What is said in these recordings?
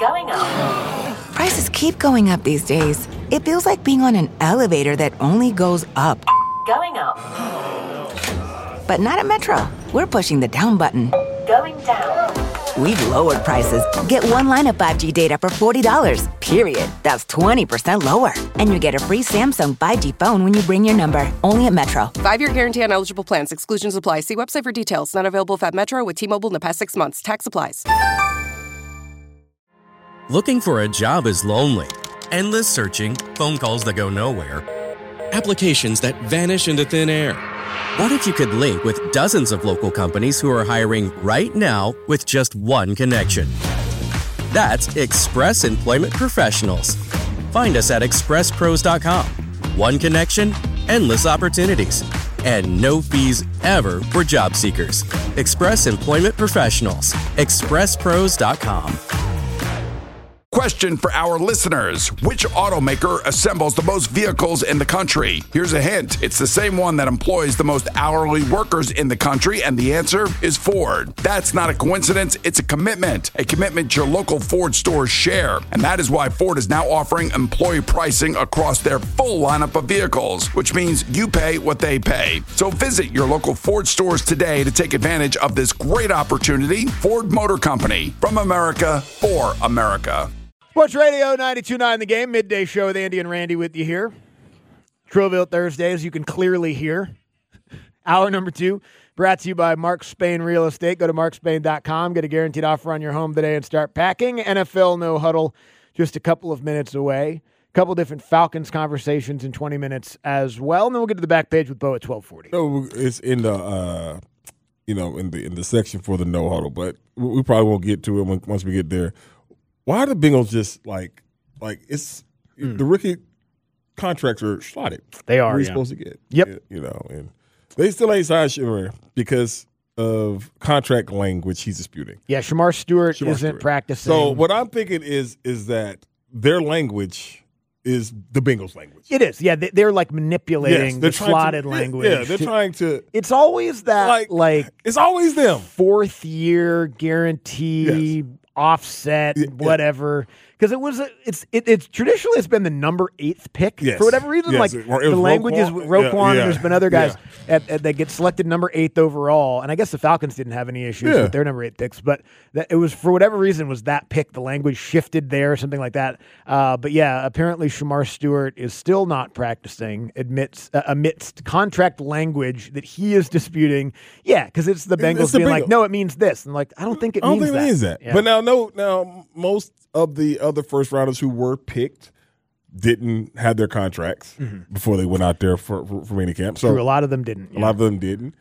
Going up. Prices keep going up these days. It feels like being on an elevator that only goes up. Going up. But not at Metro. We're pushing the down button. Going down. We've lowered prices. Get one line of 5G data for $40, period. That's 20% lower. And you get a free Samsung 5G phone when you bring your number. Only at Metro. 5-year guarantee on eligible plans. Exclusions apply. See website for details. Not available at Metro with T-Mobile in the past 6 months. Tax applies. Looking for a job is lonely. Endless searching, phone calls that go nowhere, applications that vanish into thin air. What if you could link with dozens of local companies who are hiring right now with just one connection? That's Express Employment Professionals. Find us at expresspros.com. One connection, endless opportunities, and no fees ever for job seekers. Express Employment Professionals. expresspros.com. Question for our listeners. Which automaker assembles the most vehicles in the country? Here's a hint. It's the same one that employs the most hourly workers in the country, and the answer is Ford. That's not a coincidence. It's a commitment your local Ford stores share. And that is why Ford is now offering employee pricing across their full lineup of vehicles, which means you pay what they pay. So visit your local Ford stores today to take advantage of this great opportunity. Ford Motor Company, from America for America. Sports Radio 92.9 The Game, midday show with Andy and Randy with you here. Troville Thursday, as you can clearly hear. Hour number 2, brought to you by Mark Spain Real Estate. Go to markspain.com, get a guaranteed offer on your home today and start packing. NFL No Huddle, just a couple of minutes away. A couple different Falcons conversations in 20 minutes as well. And then we'll get to the back page with Bo at 12:40. No, it's in the in the section for the No Huddle, but we probably won't get to it once we get there. Why are the Bengals just like it's the rookie contracts are slotted? They are. What are you supposed to get? Yep. And they still ain't signed Shimmer because of contract language he's disputing. Yeah, Shamar Stewart isn't practicing. So what I'm thinking is that their language is the Bengals language. It is. Yeah, they're like manipulating the slotted language. Yeah, they're trying to. It's always that like it's always them. 4th year guarantee. Yes. Offset, whatever, because it's traditionally it's been the number 8th pick for whatever reason. Like the language is Roquan, and there's been other guys that get selected number 8th overall, and I guess the Falcons didn't have any issues with their number 8 picks, but it was for whatever reason was that pick. The language shifted there, or something like that. But yeah, apparently Shamar Stewart is still not practicing amidst contract language that he is disputing. Yeah, because it's the Bengals being like, no, it means this, and like I don't think it means that. Yeah. But now most of the other first rounders who were picked didn't have their contracts before they went out there for training camp. So a lot of them didn't. A lot of them didn't.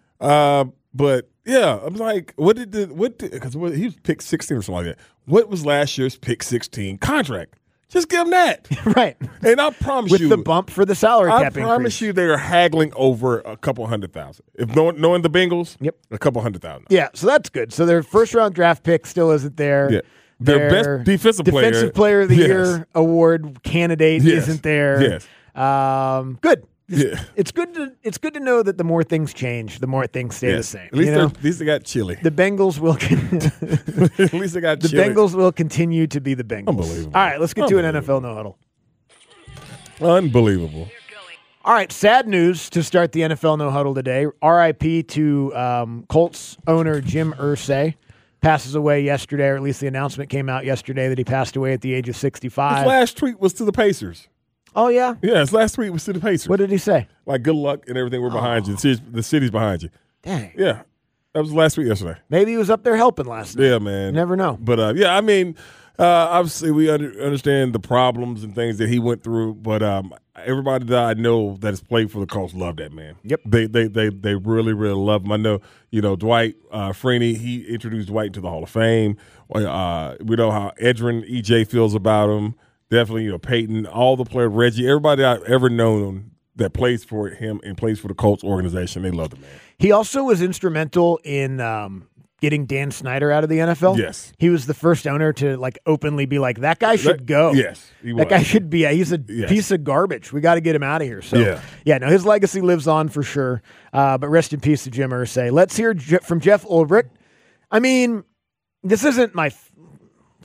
But yeah, I'm like, because he was picked 16 or something like that. What was last year's pick 16 contract? Just give them that. Right. And I promise with the bump for the salary cap increase. I promise you they are haggling over a couple $100,000. If knowing the Bengals, a couple $100,000. Yeah, so that's good. So their first round draft pick still isn't there. Yeah. Their best defensive player of the year award candidate isn't there. Yes. Good. It's good to know that the more things change, the more things stay the same. At least they got chili. The Bengals will. At least they got chili. The Bengals will continue to be the Bengals. Unbelievable. All right, let's get to an NFL No Huddle. Unbelievable. All right, sad news to start the NFL No Huddle today. R.I.P. to Colts owner Jim Irsay. Passes away yesterday, or at least the announcement came out yesterday that he passed away at the age of 65. His last tweet was to the Pacers. Oh, yeah? Yeah, his last tweet was to the Pacers. What did he say? Like, good luck and everything. We're behind you. The city's behind you. Dang. Yeah. That was the last tweet yesterday. Maybe he was up there helping last night. Yeah, man. You never know. But, I mean, obviously we understand the problems and things that he went through, but everybody that I know that has played for the Colts love that man. Yep. They really, really love him. I know, Dwight Freeney, he introduced Dwight into the Hall of Fame. We know how Edrin EJ feels about him. Definitely, Peyton, all the players, Reggie, everybody I've ever known that plays for him and plays for the Colts organization, they love the man. He also was instrumental in getting Dan Snyder out of the NFL. Yes. He was the first owner to openly be like, that guy should go. Yes. That guy should be. He's a piece of garbage. We got to get him out of here. So, his legacy lives on for sure. But rest in peace to Jim Irsay. Let's hear from Jeff Ulbrich. I mean, this isn't my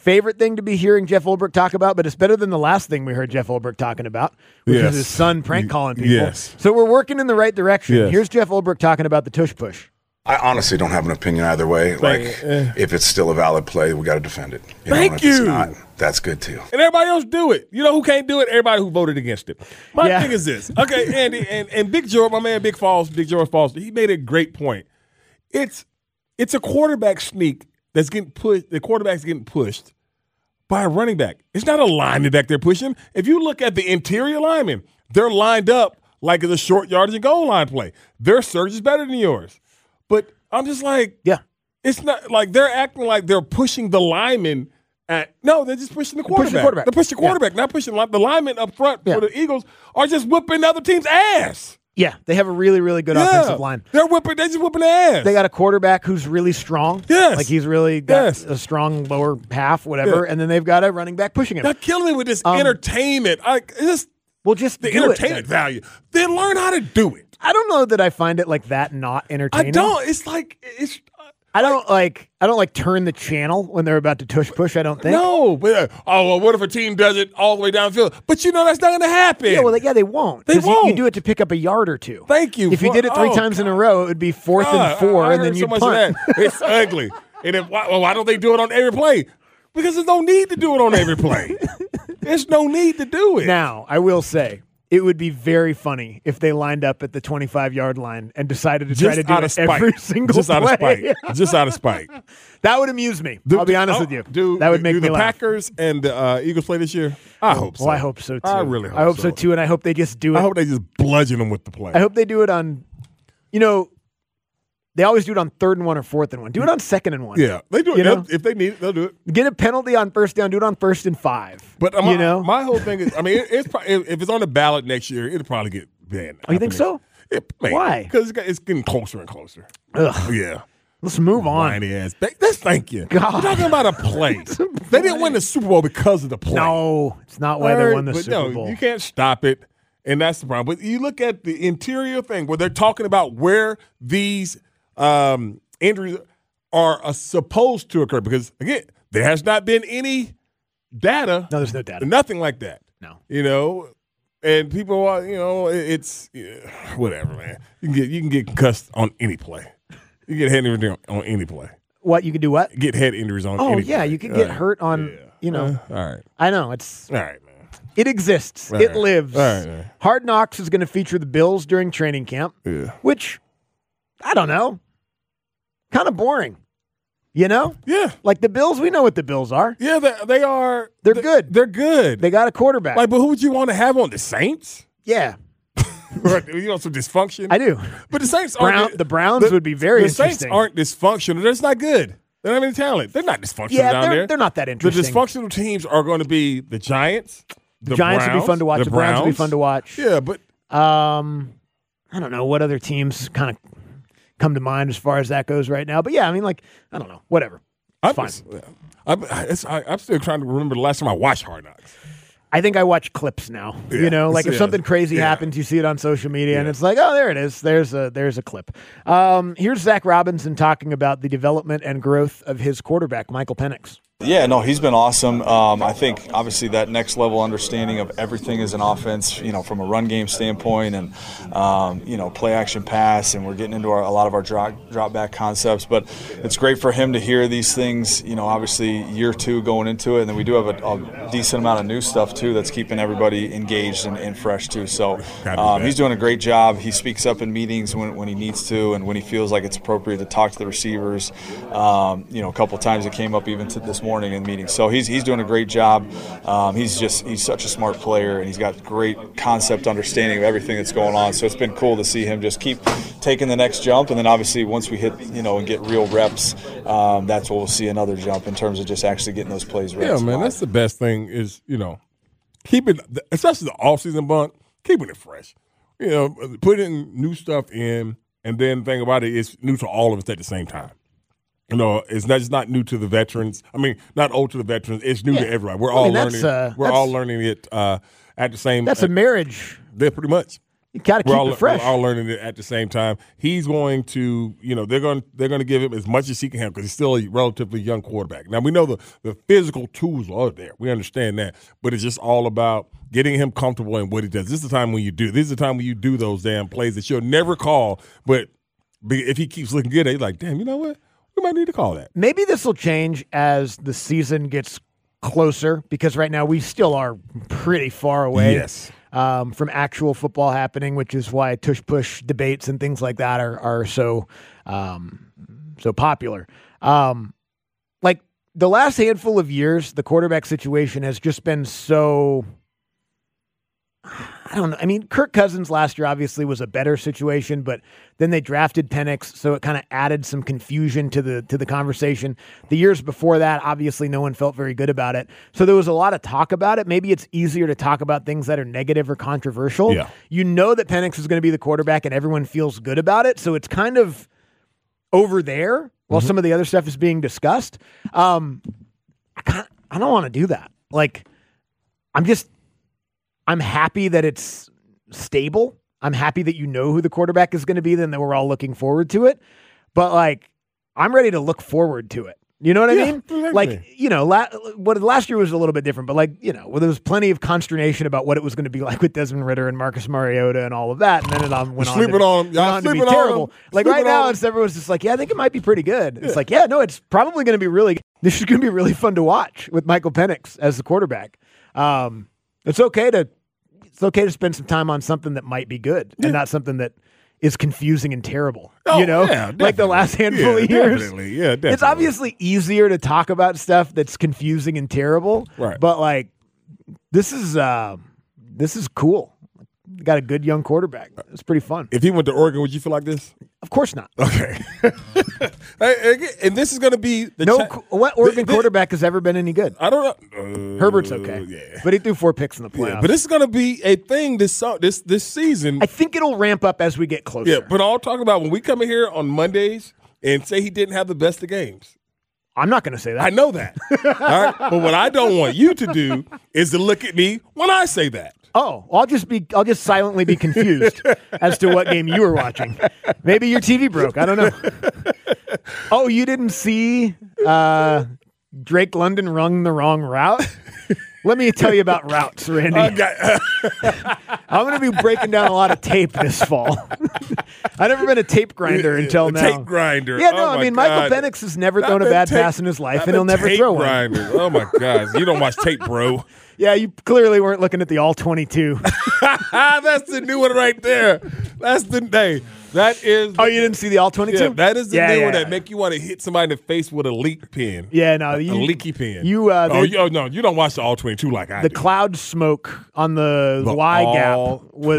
favorite thing to be hearing Jeff Ulbrich talk about, but it's better than the last thing we heard Jeff Ulbrich talking about, which is his son prank calling people. Yes. So we're working in the right direction. Yes. Here's Jeff Ulbrich talking about the tush push. I honestly don't have an opinion either way. If it's still a valid play, we got to defend it. Thank if you. It's not, that's good too. And everybody else do it. You know who can't do it? Everybody who voted against it. My thing is this. Okay, Andy, and Big George, my man Big George Foster, he made a great point. It's a quarterback sneak that's getting pushed. The quarterback's getting pushed by a running back. It's not a lineman back there pushing. If you look at the interior linemen, they're lined up like it's a short yardage and goal line play. Their surge is better than yours. But I'm just like, it's not like they're acting like they're pushing the lineman no, they're just pushing the quarterback. They're pushing the quarterback, not pushing the linemen up front for the Eagles are just whipping the other team's ass. Yeah, they have a really, really good offensive line. They're just whipping their ass. They got a quarterback who's really strong. Yes. Like he's really got a strong lower half, whatever. And then they've got a running back pushing him. They're killing me with this entertainment. Just the entertainment value. They learn how to do it. I don't know that I find it like that not entertaining. I don't. It's like it's. I don't like turn the channel when they're about to tush push. I don't think. No, but what if a team does it all the way downfield? But you know that's not going to happen. Yeah, well, they won't. They won't. You do it to pick up a yard or two. Thank you. If you did it three times in a row, it would be 4th and 4, and then you punt. Of that. It's ugly. And why don't they do it on every play? Because there's no need to do it on every play. There's no need to do it. Now, I will say, it would be very funny if they lined up at the 25-yard line and decided to try to do it every single Just play. Out of spite. Just out of spite. That would amuse me. I'll be honest with you. That would make me laugh. Do the Packers and the Eagles play this year? I hope so. Well, I hope so, too. I really hope so. I hope so, too, and I hope they just do it. I hope they just bludgeon them with the play. I hope they do it on, they always do it on 3rd and 1 or 4th and 1. Do it on 2nd and 1. Yeah, they do it. If they need it, they'll do it. Get a penalty on 1st down. Do it on 1st and 5. But my whole thing is, if it's on the ballot next year, it'll probably get banned. Oh, you think so? Why? Because it's getting closer and closer. Ugh. Yeah. Let's move on. Thank you. God. We're talking about a play. They didn't win the Super Bowl because of the play. No, it's not why they won the Super Bowl. You can't stop it, and that's the problem. But you look at the interior thing where they're talking about where these injuries are supposed to occur, because again, there has not been any data. No, there's no data. Nothing like that. No. And people are, it's whatever, man. You can get concussed on any play. You get head injury on any play. What, you can do what? Get head injuries on any play. You can get hurt on, all right. I know. It's all right, man. It exists. All it right. lives. All right, man. Hard Knocks is going to feature the Bills during training camp, which, I don't know, kind of boring. Yeah. Like the Bills, we know what the Bills are. Yeah, they are. They're good. They're good. They got a quarterback. But who would you want to have on the Saints? Yeah. Some dysfunction? I do. But the Saints aren't. The Browns would be very interesting. The Saints aren't dysfunctional. They're just not good. They don't have any talent. They're not dysfunctional down there. They're not that interesting. The dysfunctional teams are going to be the Giants. The Giants Browns, would be fun to watch. The Browns would be fun to watch. Yeah, but I don't know what other teams kind of come to mind as far as that goes right now. But yeah, I don't know. Whatever. It's fine. I'm still trying to remember the last time I watched Hard Knocks. I think I watch clips now. Yeah, if something crazy happens, you see it on social media, and it's like, oh, there it is. There's a clip. Here's Zach Robinson talking about the development and growth of his quarterback, Michael Penix. Yeah, no, he's been awesome. I think obviously that next level understanding of everything as an offense, from a run game standpoint and, play action pass, and we're getting into a lot of our drop back concepts. But it's great for him to hear these things, obviously year 2 going into it. And then we do have a decent amount of new stuff too that's keeping everybody engaged and fresh too. So he's doing a great job. He speaks up in meetings when he needs to and when he feels like it's appropriate to talk to the receivers. A couple of times it came up even to this morning in meetings. So he's doing a great job. He's such a smart player, and he's got great concept understanding of everything that's going on. So it's been cool to see him just keep taking the next jump. And then obviously once we hit, and get real reps, that's when we'll see another jump in terms of just actually getting those plays reps. Yeah, man, that's the best thing is, keeping, especially the offseason bunk, keeping it fresh. Putting new stuff in, and then the thing about it is new to all of us at the same time. It's not new to the veterans. Not old to the veterans. It's new to everybody. We're all learning. We're all learning it at the same. That's a marriage. Pretty much. You got to keep it fresh. We're all learning it at the same time. He's going to, they're going to give him as much as he can have because he's still a relatively young quarterback. Now, we know the physical tools are there. We understand that. But it's just all about getting him comfortable in what he does. This is the time when you do. This is the time when you do those damn plays that you'll never call. But if he keeps looking good, he's like, damn, you know what? We might need to call that. Maybe this will change as the season gets closer because right now we still are pretty far away. Yes. From actual football happening, which is why tush-push debates and things like that are so popular. Like the last handful of years, the quarterback situation has just been so, I don't know. I mean, Kirk Cousins last year obviously was a better situation, but then they drafted Penix, so it kind of added some confusion to the conversation. The years before that, obviously no one felt very good about it. So there was a lot of talk about it. Maybe it's easier to talk about things that are negative or controversial. Yeah. You know that Penix is going to be the quarterback and everyone feels good about it, so it's kind of over there while some of the other stuff is being discussed. I don't want to do that. Like, I'm happy that it's stable. I'm happy that you know who the quarterback is going to be, then that we're all looking forward to it. But, like, I'm ready to look forward to it. You know what I mean? Exactly. Like, last year was a little bit different, but, like, there was plenty of consternation about what it was going to be like with Desmond Ritter and Marcus Mariota and all of that, and then it went on to be terrible. Like, right now, everyone's just like, yeah, I think it might be pretty good. It's like, yeah, no, it's probably going to be really good. This is going to be really fun to watch with Michael Penix as the quarterback. It's okay to spend some time on something that might be good and not something that is confusing and terrible. Yeah, like the last handful of years. Definitely. It's obviously easier to talk about stuff that's confusing and terrible. Right. But like this is cool. Got a good young quarterback. It's pretty fun. If he went to Oregon, would you feel like this? Of course not. Okay. And this is going to be what Oregon quarterback has ever been any good? I don't know. Herbert's okay. Yeah. But he threw 4 picks in the playoffs. Yeah, but this is going to be a thing this season. I think it'll ramp up as we get closer. Yeah, but I'll talk about when we come in here on Mondays and say he didn't have the best of games. I'm not going to say that. I know that. All right? But what I don't want you to do is to look at me when I say that. Oh, I'll just silently be confused as to what game you were watching. Maybe your TV broke. I don't know. Oh, you didn't see Drake London rung the wrong route? Let me tell you about routes, Randy. I'm going to be breaking down a lot of tape this fall. I've never been a tape grinder until now. Tape grinder. Yeah, no, Michael Penix has never thrown a bad pass in his life, and he'll never throw one. Oh, my God. You don't watch tape, bro. Yeah, you clearly weren't looking at the All-22. That's the new one right there. That's the day. That is. Oh, you didn't see the All-22? Yeah, that is the new one that make you want to hit somebody in the face with a leak pen. Yeah, no. A leaky pen. No, you don't watch the All-22 like I do. The cloud smoke on the Y gap was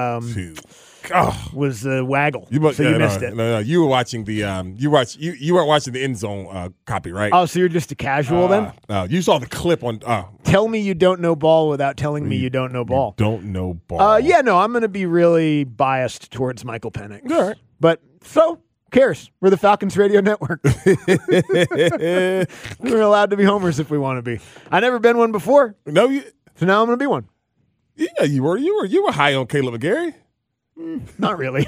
was waggle. You missed it. No, you were watching the you weren't watching the end zone copy, right? Oh, so you're just a casual then? You saw the clip on. Tell me you don't know ball without telling me you don't know ball. Don't know ball. I'm going to be really biased towards Michael Penix. All right, but who cares? We're the Falcons Radio Network. We're allowed to be homers if we want to be. I've never been one before. No, so now I'm going to be one. Yeah, you were high on Caleb McGarry. Not really.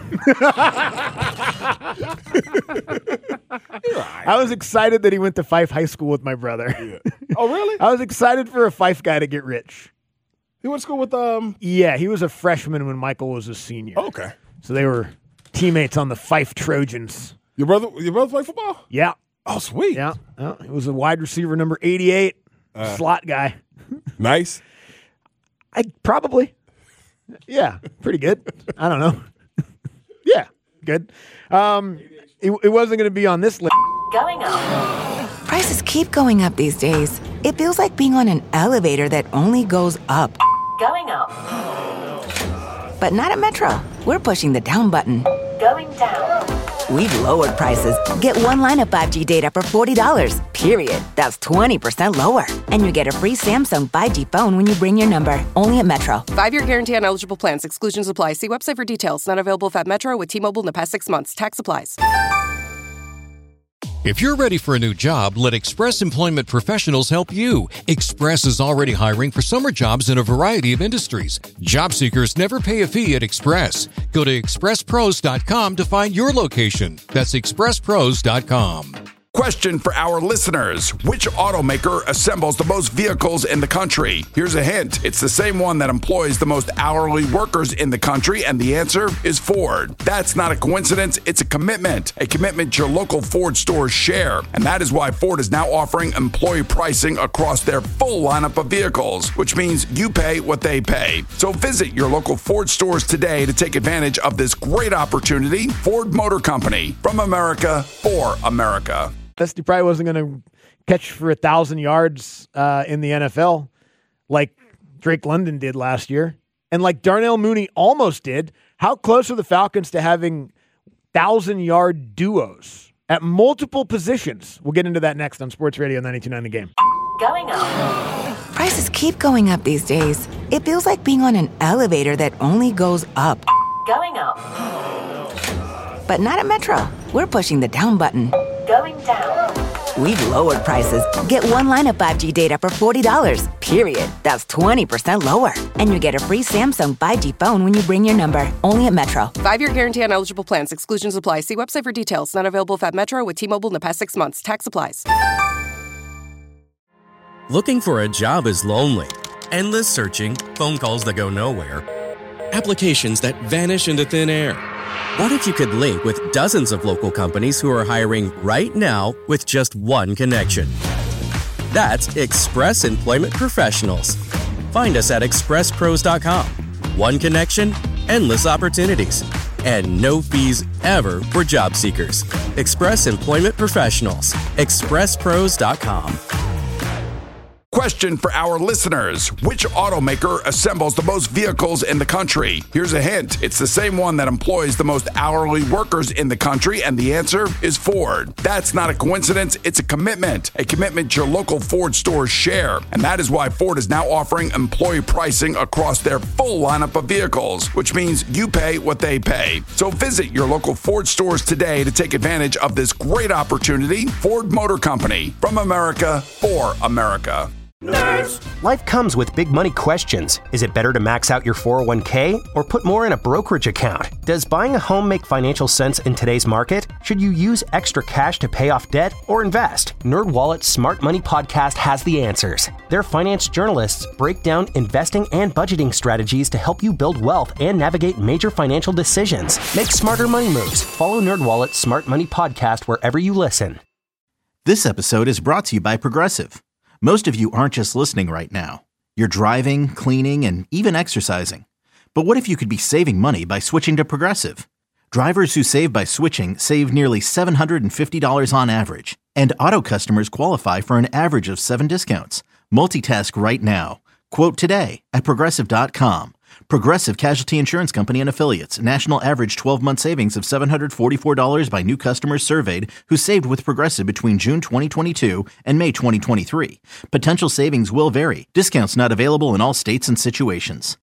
I was excited that he went to Fife High School with my brother. Yeah. Oh, really? I was excited for a Fife guy to get rich. He went to school with Yeah, he was a freshman when Michael was a senior. Okay. So they were teammates on the Fife Trojans. Your brother played football? Yeah. Oh, sweet. Yeah. He was a wide receiver number 88, slot guy. Nice. Probably. Yeah, pretty good. I don't know. Yeah, good. It wasn't going to be on this list. Going up. Prices keep going up these days. It feels like being on an elevator that only goes up. Going up. But not at Metro. We're pushing the down button. Going down. We've lowered prices. Get one line of 5G data for $40, period. That's 20% lower. And you get a free Samsung 5G phone when you bring your number. Only at Metro. 5-year guarantee on eligible plans. Exclusions apply. See website for details. Not available at Metro with T-Mobile in the past 6 months. Tax applies. If you're ready for a new job, let Express Employment Professionals help you. Express is already hiring for summer jobs in a variety of industries. Job seekers never pay a fee at Express. Go to expresspros.com to find your location. That's expresspros.com. Question for our listeners. Which automaker assembles the most vehicles in the country? Here's a hint. It's the same one that employs the most hourly workers in the country, and the answer is Ford. That's not a coincidence. It's a commitment your local Ford stores share. And that is why Ford is now offering employee pricing across their full lineup of vehicles, which means you pay what they pay. So visit your local Ford stores today to take advantage of this great opportunity. Ford Motor Company, from America for America. He probably wasn't going to catch for 1,000 yards in the NFL like Drake London did last year. And like Darnell Mooney almost did. How close are the Falcons to having 1,000-yard duos at multiple positions? We'll get into that next on Sports Radio 92.9 The Game. Going up. Prices keep going up these days. It feels like being on an elevator that only goes up. Going up. But not at Metro. We're pushing the down button. Going down. We've lowered prices. Get one line of 5G data for $40, period. That's 20% lower. And you get a free Samsung 5G phone when you bring your number. Only at Metro. 5-year guarantee on eligible plans. Exclusions apply. See website for details. Not available at Metro with T-Mobile in the past 6 months. Tax applies. Looking for a job is lonely. Endless searching, phone calls that go nowhere, applications that vanish into thin air. What if you could link with dozens of local companies who are hiring right now with just one connection? That's Express Employment Professionals. Find us at expresspros.com. One connection, endless opportunities, and no fees ever for job seekers. Express Employment Professionals. expresspros.com. Question for our listeners. Which automaker assembles the most vehicles in the country? Here's a hint. It's the same one that employs the most hourly workers in the country, and the answer is Ford. That's not a coincidence. It's a commitment your local Ford stores share. And that is why Ford is now offering employee pricing across their full lineup of vehicles, which means you pay what they pay. So visit your local Ford stores today to take advantage of this great opportunity. Ford Motor Company, from America for America. Nerds. Life comes with big money questions. Is it better to max out your 401k or put more in a brokerage account? Does buying a home make financial sense in today's market? Should you use extra cash to pay off debt or invest? NerdWallet's Smart Money podcast has the answers. Their finance journalists break down investing and budgeting strategies to help you build wealth and navigate major financial decisions. Make smarter money moves. Follow NerdWallet's Smart Money podcast wherever you listen. This episode is brought to you by Progressive. Most of you aren't just listening right now. You're driving, cleaning, and even exercising. But what if you could be saving money by switching to Progressive? Drivers who save by switching save nearly $750 on average. And auto customers qualify for an average of 7 discounts. Multitask right now. Quote today at Progressive.com. Progressive Casualty Insurance Company and Affiliates. National average 12-month savings of $744 by new customers surveyed who saved with Progressive between June 2022 and May 2023. Potential savings will vary. Discounts not available in all states and situations.